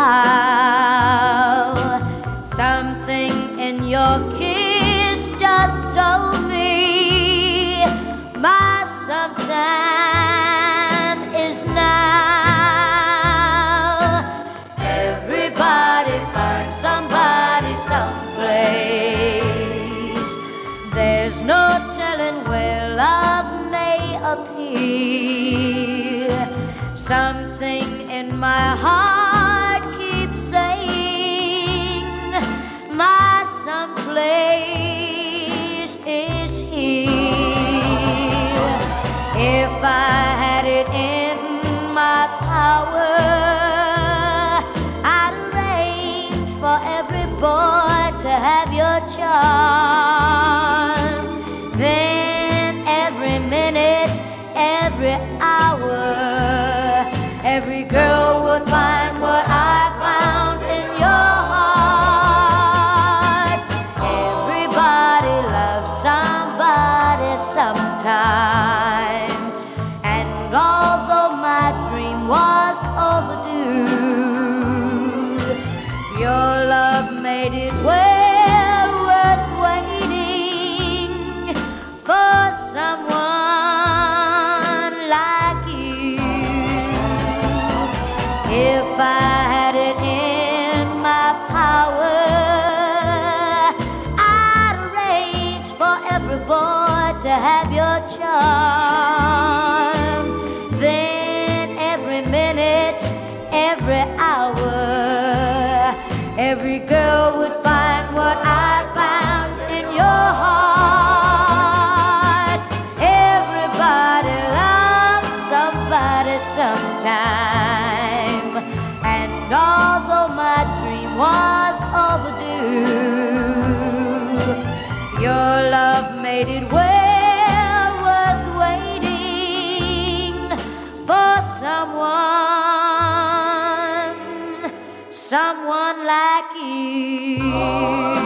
smile. Something in your kiss just told me my sometime is now. Everybody finds somebody someplace. There's no telling where love may appear. Something in my heart keeps saying my someplace is here. If I had it in my power, I'd arrange for every boy to have your charm. Then every minute, every hour, every girl would find what I found in your heart. Everybody loves somebody sometime. And although my dream was overdue, your love made it well worth waiting for someone like you. If I had it in my power, I'd arrange for every boy to have your charm. Then every minute, every hour, every girl would find what I found in your heart. Everybody loves somebody sometime. And although my dream was overdue, your love made it well worth waiting for someone like you.